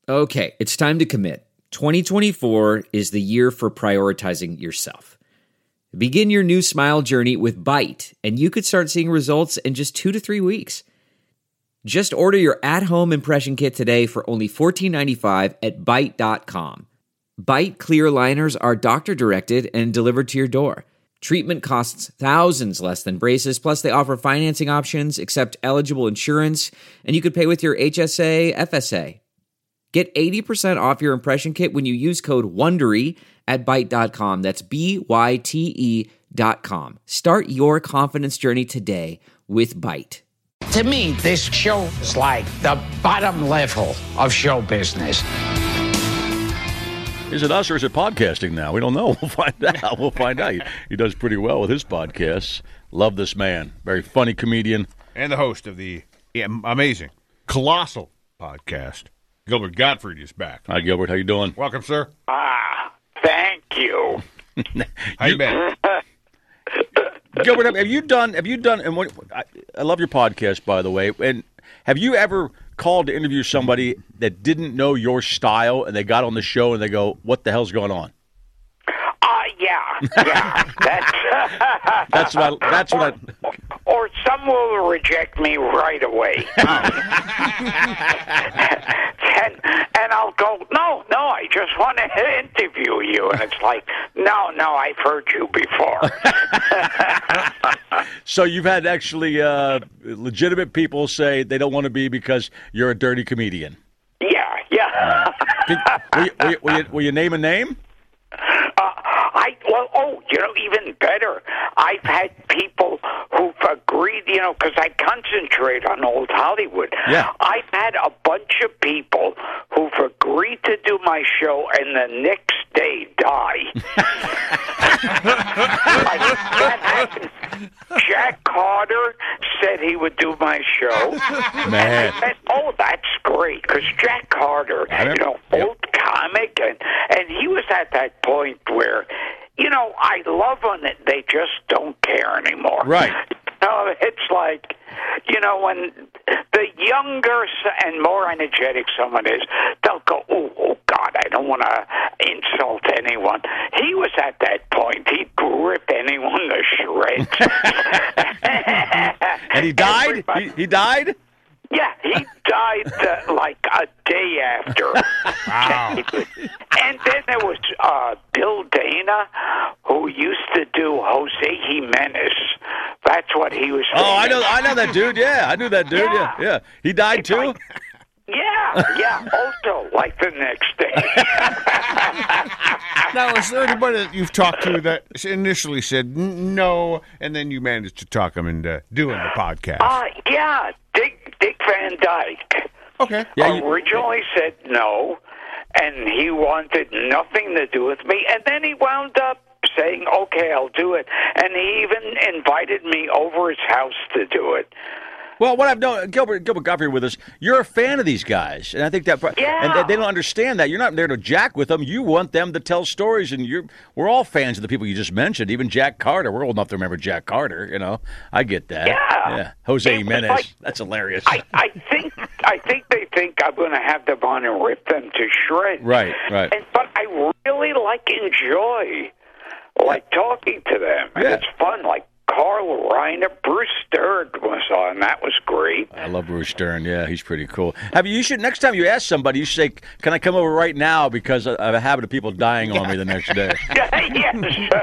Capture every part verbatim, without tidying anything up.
Okay, it's time to commit. twenty twenty-four is the year for prioritizing yourself. Begin your new smile journey with Byte, and you could start seeing results in just two to three weeks. Just order your at-home impression kit today for only fourteen ninety-five at byte dot com. Byte clear aligners are doctor-directed and delivered to your door. Treatment costs thousands less than braces, plus they offer financing options, accept eligible insurance, and you could pay with your H S A, F S A. Get eighty percent off your impression kit when you use code WONDERY at byte dot com. That's B Y T E dot com. Start your confidence journey today with Byte. To me, this show is like the bottom level of show business. Is it us or is it podcasting now? We don't know. We'll find out. We'll find out. He, he does pretty well with his podcasts. Love this man. Very funny comedian. And the host of the amazing, colossal podcast. Gilbert Gottfried is back. Hi, Gilbert. How you doing? Welcome, sir. Ah, thank you. How you been? Gilbert, have you done, have you done, and what, I, I love your podcast, by the way, and have you ever called to interview somebody that didn't know your style and they got on the show and they go, what the hell's going on? Uh, yeah, yeah. That's, that's what I, that's what I... Or some will reject me right away. and, and I'll go, no, no, I just want to interview you. And it's like, no, no, I've heard you before. So you've had actually uh, legitimate people say they don't want to be because you're a dirty comedian. Yeah, yeah. Uh, will, you, will, you, will, you, will you name a name? Uh, I well, oh, you know, even better. I've had people who've agreed, you know, because I concentrate on old Hollywood. Yeah. I've had a bunch of people who've agreed to do my show and the next day die. Like, that happened. Jack Carter said he would do my show. Man. And, oh, that's great, because Jack Carter, you know, yep. old comic, and, and he was at that point where, you know, I love them that they just don't care anymore. Right. No, it's like, you know, when the younger and more energetic someone is, they'll go, oh, oh God, I don't want to insult anyone. He was at that point. He'd rip anyone to shreds. And he died? He, he died? Yeah, he died uh, like a day after. Wow. And then there was uh, Bill Dana, who used to do Jose Jimenez. That's what he was saying. Oh, I know I know that dude, yeah. I knew that dude, yeah. Yeah. yeah. He died too? Like, yeah, yeah. Also, like the next day. Now, is there anybody that you've talked to that initially said no, and then you managed to talk them into doing the podcast? Uh, yeah, Dick, Dick Van Dyke. Okay. Yeah, you, originally said no, and he wanted nothing to do with me, and then he wound up saying, okay, I'll do it. And he even invited me over his house to do it. Well, what I've known, Gilbert, Gilbert Gottfried with us, you're a fan of these guys, and I think that, yeah. and they don't understand that. You're not there to jack with them. You want them to tell stories, and you're, we're all fans of the people you just mentioned, even Jack Carter. We're old enough to remember Jack Carter, you know. I get that. Yeah. yeah. Jose Jimenez, like, that's hilarious. I, I think I think they think I'm going to have them on and rip them to shreds. Right, right. And, but I really, like, enjoy, like, talking to them. And Yeah. it's fun, like, Carl Reiner, Bruce Stern was on. That was great. I love Bruce Stern. Yeah, he's pretty cool. Have you, you should next time you ask somebody, you should say, "Can I come over right now?" Because I have a habit of people dying on me the next day. Yes.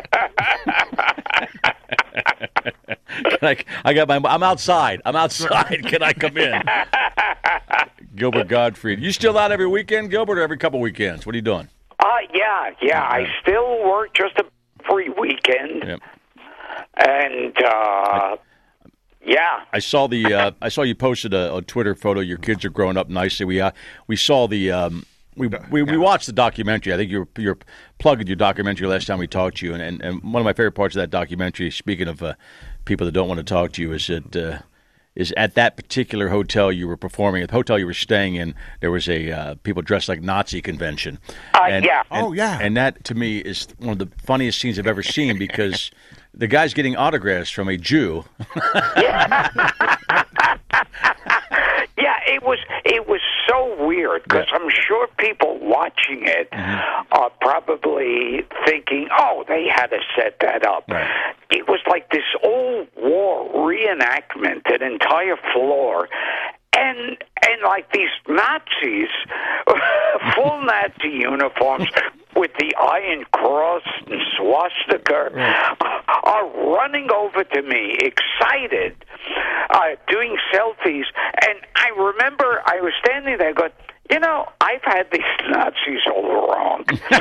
Can I, I got my. I'm outside. I'm outside. Can I come in? Gilbert Gottfried. You still out every weekend, Gilbert, or every couple weekends? What are you doing? Uh, yeah, yeah. I still work just a free weekend. Yep. And, uh, yeah. I saw the. Uh, I saw you posted a, a Twitter photo. Your kids are growing up nicely. We uh, we saw the. Um, we, we we watched the documentary. I think you were, you were plugging your documentary last time we talked to you. And, and, and one of my favorite parts of that documentary, speaking of uh, people that don't want to talk to you, is that uh, is at that particular hotel you were performing, at the hotel you were staying in, there was a uh, people dressed like Nazi convention. Uh, and, yeah. And, oh, yeah. And that, to me, is one of the funniest scenes I've ever seen because the guy's getting autographs from a Jew. Yeah. Yeah, it was it was so weird because Yeah. I'm sure people watching it are probably thinking, "Oh, they had to set that up." Right. It was like this old war reenactment, an entire floor. And and like these Nazis, full Nazi uniforms with the Iron Cross and swastika, are running over to me, excited, uh, doing selfies. And I remember I was standing there going, you know, I've had these Nazis all wrong.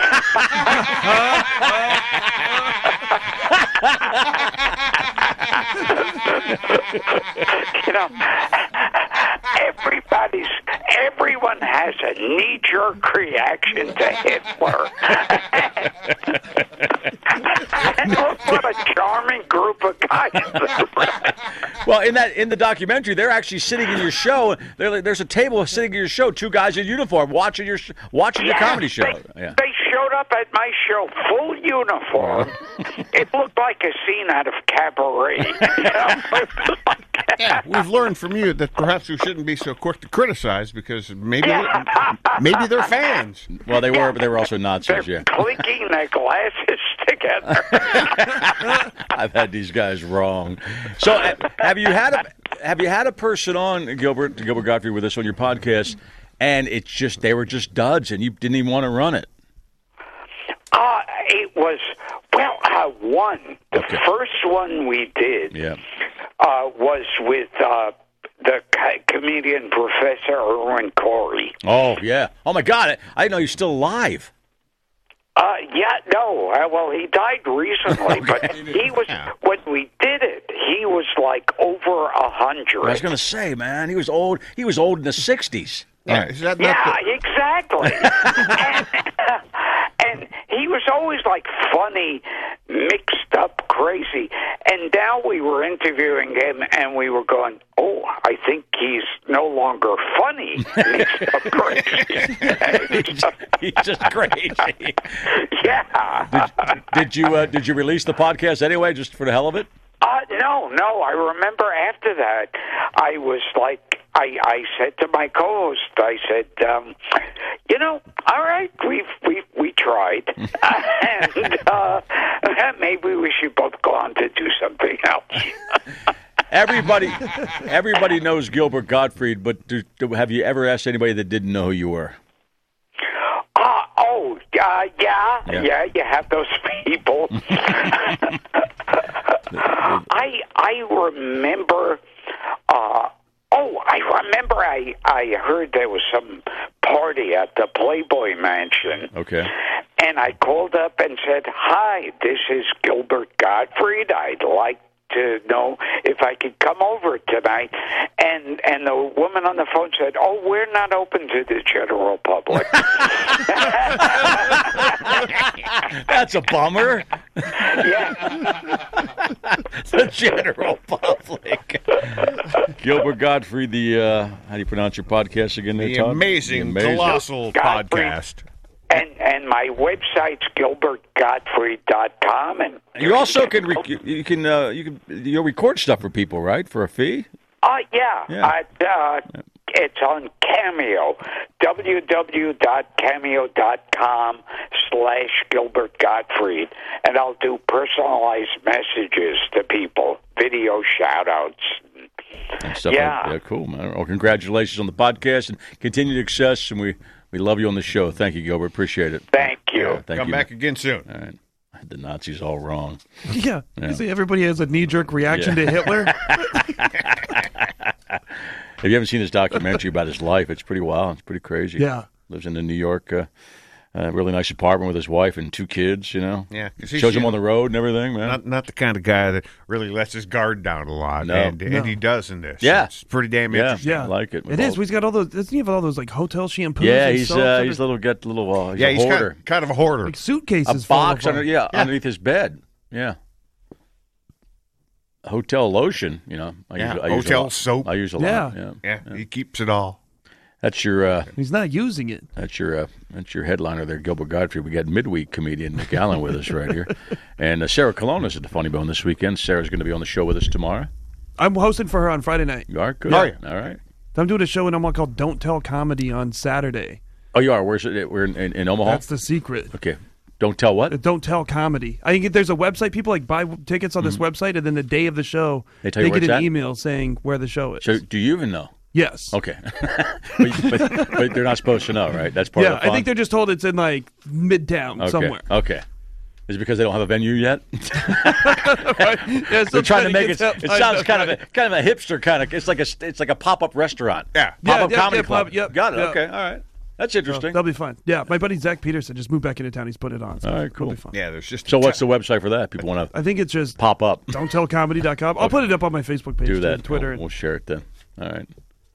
You know, everybody's, everyone has a knee-jerk reaction to Hitler. And look what a charming group of guys. Well, in that in the documentary, they're actually sitting in your show. There, there's a table sitting in your show, two guys in uniform watching your sh- watching Yeah, your comedy show. They, Yeah. they showed up at my show full uniform. It looked like a scene out of Cabaret. You know? Yeah, we've learned from you that perhaps we shouldn't be so quick to criticize because maybe Yeah. maybe they're fans. Well, they were, but they were also Nazis. They're Yeah. clinking their glasses together. I've had these guys wrong. So, uh, have you had a have you had a person on Gilbert Gilbert Gottfried with us on your podcast, and it's just they were just duds, and you didn't even want to run it? Uh, it was, well, uh, one. The Okay. first one we did Yeah. uh, was with uh, the co- comedian Professor Erwin Corey. Oh yeah. Oh my God. I, I didn't know you're still alive. Uh, yeah, no. Uh, well, he died recently, but he was, when we did it, he was like over a hundred. I was going to say, man, he was old. He was old in the sixties. Yeah, is that not Yeah, the- exactly. and, and he was always like funny, mixed up, crazy. And now we were interviewing him, and we were going, "Oh, I think he's no longer funny, mixed up, crazy." he's, just, he's just crazy. Yeah. Did, did you uh, did you release the podcast anyway, just for the hell of it? Uh, no, no. I remember after that, I was like, I, I said to my co-host, I said, um, you know, all right, we've we we tried, and uh, maybe we should both go on to do something else. Everybody, everybody knows Gilbert Gottfried, but do, do, have you ever asked anybody that didn't know who you were? Uh, oh, uh, yeah, Yeah. yeah, you have those people. I I remember. Uh, oh, I remember. I I heard there was some party at the Playboy Mansion. Okay. And I called up and said, "Hi, this is Gilbert Gottfried. I'd like to know if I could come over tonight." And and the woman on the phone said, "Oh, we're not open to the general public." That's a bummer. Yeah. The general public. Gilbert Gottfried, the uh, how do you pronounce your podcast again? There, the Todd? amazing, The amazing. colossal Godfrey. podcast? And and my website's gilbert gottfried dot com, and You also can rec- you you can uh, you can you record stuff for people, right? For a fee. uh yeah, Yeah. Uh, uh, it's on Cameo, www.cameo.com slash Gilbert Gottfried, and I'll do personalized messages to people, video shout-outs. And stuff Yeah. like, yeah, cool, man. Well, congratulations on the podcast and continued success, and we, we love you on the show. Thank you, Gilbert. Appreciate it. Thank you. Yeah, thank Come you. back again soon. All right. I had the Nazis all wrong. Yeah. Yeah. You see, everybody has a knee-jerk reaction Yeah. to Hitler. If you haven't seen this documentary about his life, it's pretty wild. It's pretty crazy. Yeah. Lives in a New York, uh, uh, really nice apartment with his wife and two kids, you know. Yeah, 'cause he's, Shows you him know, on the road and everything, man. Not not the kind of guy that really lets his guard down a lot, No. and, No. and he does in this. Yeah. It's pretty damn Yeah. interesting. Yeah. I like it. It is. He's got all those. Doesn't he have all those like hotel shampoos? yeah, and he's soaps uh, and he's a little got a little uh, he's Yeah, a he's hoarder. kind, kind of a hoarder. like suitcases. A full box of under them. yeah, Yeah. underneath his bed. Yeah. Hotel lotion, you know. I Yeah, use, I use a hotel lot. soap. I use a Yeah. lot. Yeah. Yeah, he keeps it all. That's your uh, He's not using it. that's your uh, that's your headliner there, Gilbert Gottfried. We got midweek comedian Nick Allen with us right here, and uh, Sarah Colonna is at the Funny Bone this weekend. Sarah's going to be on the show with us tomorrow. I'm hosting for her on Friday night. You are good. Oh, yeah. All right. I'm doing a show in Omaha called Don't Tell Comedy on Saturday. Oh, you are. Where's it? We're in, in, in Omaha. That's the secret. Okay. Don't tell what? Uh, Don't Tell Comedy. I think there's a website. People like buy tickets on this website, and then the day of the show, They tell you where get it's an at? email saying where the show is. So, do you even know? Yes. Okay. but, but, but they're not supposed to know, right? That's part Yeah, of the fun. I think they're just told it's in like Midtown okay. somewhere. Okay. Is it because they don't have a venue yet? Yeah, They're trying to make it. get out- It I sounds know, kind of right. a, kind of a hipster kind of. It's like a it's like a pop up restaurant. Yeah. Pop up Yeah, yeah, comedy yeah, club. pop- yep, Got it. yeah. Okay. All right. That's interesting. That'll be fun. Yeah, my buddy Zach Peterson just moved back into town. He's put it on. So All right, it'll cool. be fun. Yeah, there's just so what's the website for that? People want to I think it's just pop up. don't tell comedy dot com. I'll put it up on my Facebook page, Do too, that. and Twitter. We'll, we'll share it then. All right.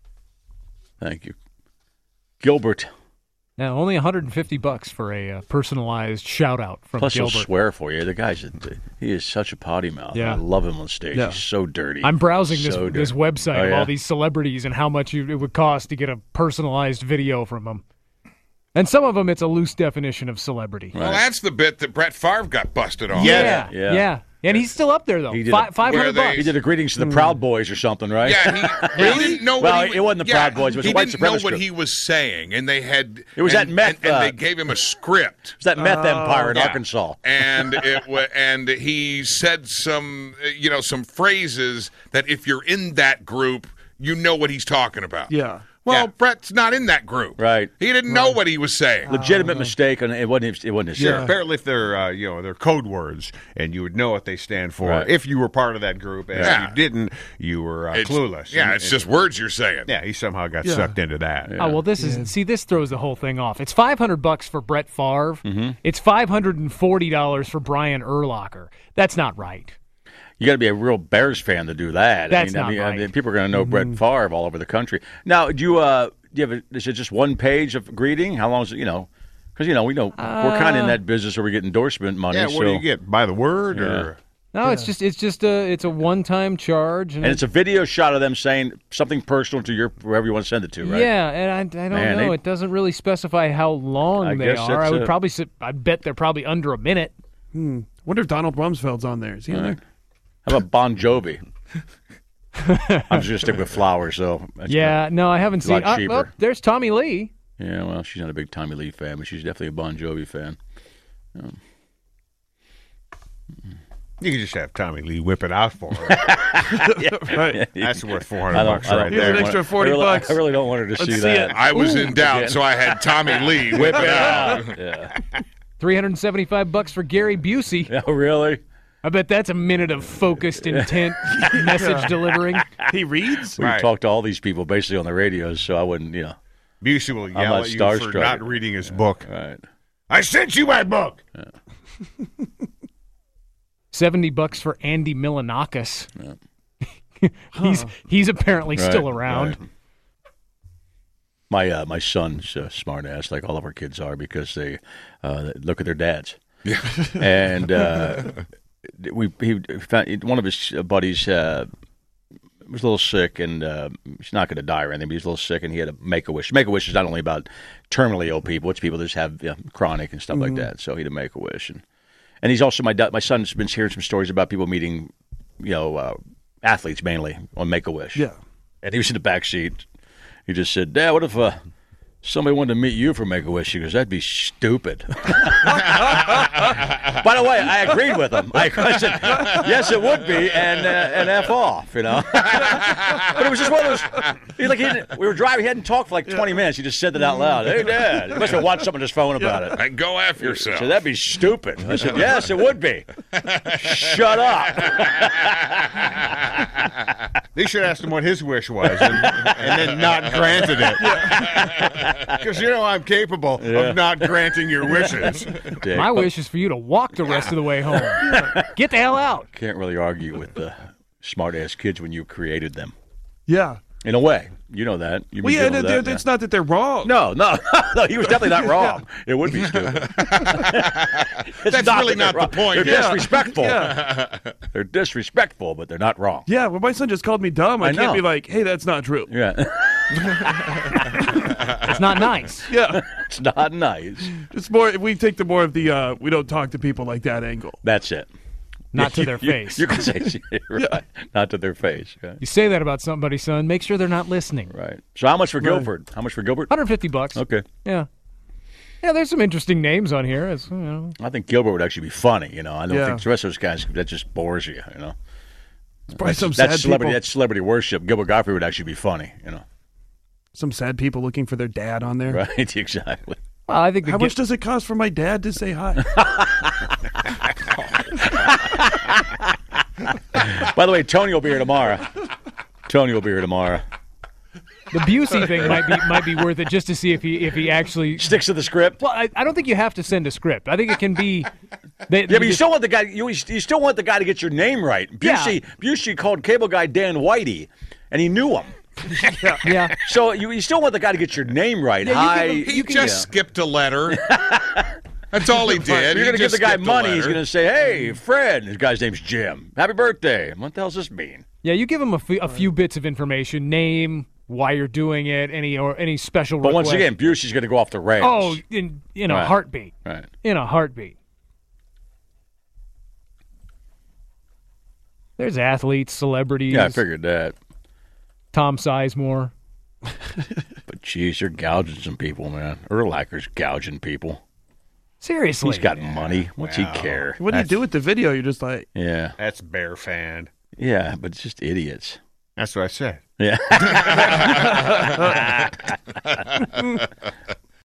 Thank you, Gilbert. Now, only one hundred fifty bucks for a uh, personalized shout out from Plus, he'll Gilbert. swear for you. The guy's a, he is such a potty mouth. Yeah. I love him on stage. Yeah. He's so dirty. I'm browsing this So this dirty. website Oh, of yeah? all these celebrities and how much you, it would cost to get a personalized video from them. And some of them, it's a loose definition of celebrity. Well, that's the bit that Brett Favre got busted on. Yeah, Yeah. yeah, And he's still up there though. He did Fi- a- Five where hundred they- bucks. He did a greetings to the Proud Boys or something, right? Yeah, he, he didn't know Well, what he, it wasn't the yeah, Proud Boys, it was he a white didn't know supremacist what group. he was saying, and they had It was and, that meth, and, and uh, they gave him a script. It's that meth empire in Yeah. Arkansas. and it wa- and he said some uh, you know some phrases that if you're in that group, you know what he's talking about. Yeah. Well, Yeah. Brett's not in that group. Right. He didn't know what he was saying. Legitimate mistake, and it wasn't. his- It wasn't his. Sure. fault. Apparently, if they're uh, you know they're code words, and you would know what they stand for Right. if you were part of that group, and Yeah. if you didn't, you were uh, It's- clueless. Yeah, And- it's and- just words you're saying. yeah. He somehow got Yeah. sucked into that. Oh well, this is see. This throws the whole thing off. It's five hundred bucks for Brett Favre. Mm-hmm. It's five hundred and forty dollars for Brian Urlacher. That's not right. You got to be a real Bears fan to do that. That's I mean, not I mean, I right. mean, people are going to know Brett Favre all over the country. Now, do you? Uh, do you have? A, is it just one page of greeting? How long is it? You know, because you know we know we're kind of in that business where we get endorsement money. Yeah. What so, do you get by the word Yeah. or? No, it's just it's just a it's a one time charge, and, And it's a video shot of them saying something personal to your wherever you want to send it to, right? yeah, and I, I don't Man, know. they- it doesn't really specify how long I they guess are. I that's would it. probably sit, I bet they're probably under a minute. Wonder if Donald Rumsfeld's on there. Is he on there? How about Bon Jovi? I'm just going to stick with flowers, so. that's Yeah, no, I haven't a seen. lot Uh, cheaper. well, there's Tommy Lee. gonna- yeah, well, she's not a big Tommy Lee fan, but she's definitely a Bon Jovi fan. You can just have Tommy Lee whip it out for her. Right. That's worth four I hundred don't, bucks I don't right Here's there. an extra forty I really, bucks. I really don't want her to Let's see see that. it. I was Ooh. in doubt, so I had Tommy Lee whip it out. Yeah. three hundred seventy-five bucks for Gary Busey. Yeah, really? I bet that's a minute of focused intent message delivering. He reads? We've Right. talked to all these people basically on the radios, so I wouldn't, you know. Busey will yell not at you for starstruck. not reading his book. Right. I sent you my book. seventy bucks for Andy Milanakis. he's he's apparently still Right, around. right. My uh, my son's a smart ass, like all of our kids are, because they uh, look at their dads. Yeah. And uh, we he found one of his buddies uh, was a little sick, and uh, he's not going to die or anything, but he's a little sick, and he had a Make-A-Wish. Make-A-Wish is not only about terminally ill people; it's people that just have you know, chronic and stuff like that. So he had a Make-A-Wish, and and he's also my da- my son's been hearing some stories about people meeting, you know, uh, athletes mainly on Make-A-Wish. Yeah. And he was in the back seat. He just said, Dad, what if uh, somebody wanted to meet you for Make-A-Wish? He goes, that'd be stupid. By the way, I agreed with him. I, I said, yes, it would be, and uh, and F off, you know. But it was just one of those, he, like, he didn't, we were driving, he hadn't talked for like twenty minutes. He just said that out loud. Hey, Dad. He must have watched something on his phone about it. And go F He yourself. said, that'd be stupid. I said, yes, it would be. Shut up. They should ask him what his wish was and, and then not granted it. Because you know I'm capable of not granting your wishes. Dick. My wish is for you to walk the rest of the way home. Get the hell out. Can't really argue with the smart-ass kids when you created them. Yeah. In a way. You know that. You've Well, been yeah, dealing with they're- that, it's yeah. not that they're wrong. No, no, no. He was definitely not wrong. It would be stupid. It's That's not really that not they're the wrong. point. They're Yeah. disrespectful. Yeah. They're disrespectful, but they're not wrong. Yeah, well, my son just called me dumb. I, I can't know. be like, hey, that's not true. Yeah, It's not nice. Yeah. it's not nice. It's more, we take the more of the, uh, we don't talk to people like that angle. That's it. not to You- their you- face. You can say right, not to their face. Right. You say that about somebody, son. Make sure they're not listening. Right. So how much for Guilford? How much for Gilbert? one hundred fifty bucks. Okay. Yeah. Yeah, there's some interesting names on here. As, you know. I think Gilbert would actually be funny. You know, I don't Yeah. think the rest of those guys that just bores you. You know, Probably some that's sad celebrity. people. That's celebrity worship. Gilbert Gottfried would actually be funny. You know, Some sad people looking for their dad on there. right? Exactly. Well, I think the How gi- much does it cost for my dad to say hi? By the way, Tony will be here tomorrow. Tony will be here tomorrow. the Busey thing might be might be worth it just to see if he if he actually. Sticks to the script. Well, I, I don't think you have to send a script. I think it can be. They, Yeah, but you still want the guy. You, you still want the guy to get your name right. Busey, Busey called cable guy Dan Whitey, and he knew him. yeah. So you, you still want the guy to get your name right. Yeah, you Hi. give him- He just skipped a letter. That's all he did. You're He going to give just the guy skipped a money. He's letter. going to say, "Hey, Fred." His guy's name's Jim. Happy birthday. What the hell does this mean? Yeah, you give him a fe- a few bits of information, name, why you're doing it, any or any special. But once request. again, Busey's going to go off the rails. oh, in in a Right. heartbeat, Right. in a heartbeat. There's athletes, celebrities. Yeah, I figured that. Tom Sizemore. But geez, you're gouging some people, man. Urlacher's gouging people. Seriously, He's got money. What's Wow. he care? What do you do with the video? You're just like, Yeah, That's bear fan. yeah, but it's just idiots. That's what I said. Yeah.